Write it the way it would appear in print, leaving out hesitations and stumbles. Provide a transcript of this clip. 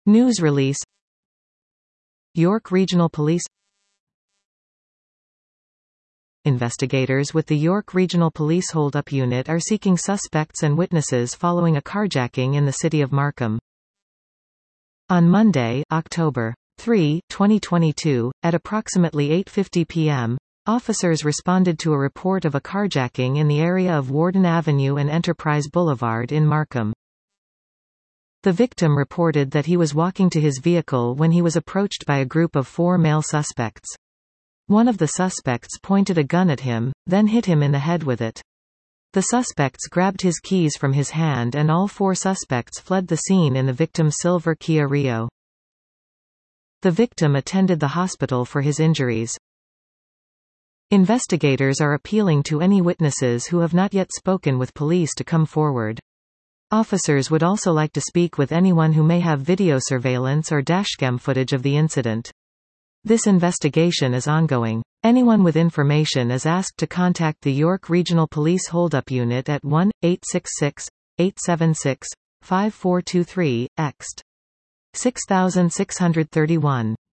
News release. York Regional Police. Investigators with the York Regional Police Hold-Up Unit are seeking suspects and witnesses following a carjacking in the city of Markham. On Monday, October 3, 2022, at approximately 8:50 p.m., officers responded to a report of a carjacking in the area of Warden Avenue and Enterprise Boulevard in Markham. The victim reported that he was walking to his vehicle when he was approached by a group of 4 male suspects. One of the suspects pointed a gun at him, then hit him in the head with it. The suspects grabbed his keys from his hand and all 4 suspects fled the scene in the victim's silver Kia Rio. The victim attended the hospital for his injuries. Investigators are appealing to any witnesses who have not yet spoken with police to come forward. Officers would also like to speak with anyone who may have video surveillance or dashcam footage of the incident. This investigation is ongoing. Anyone with information is asked to contact the York Regional Police Hold-Up Unit at 1-866-876-5423, ext. 6631.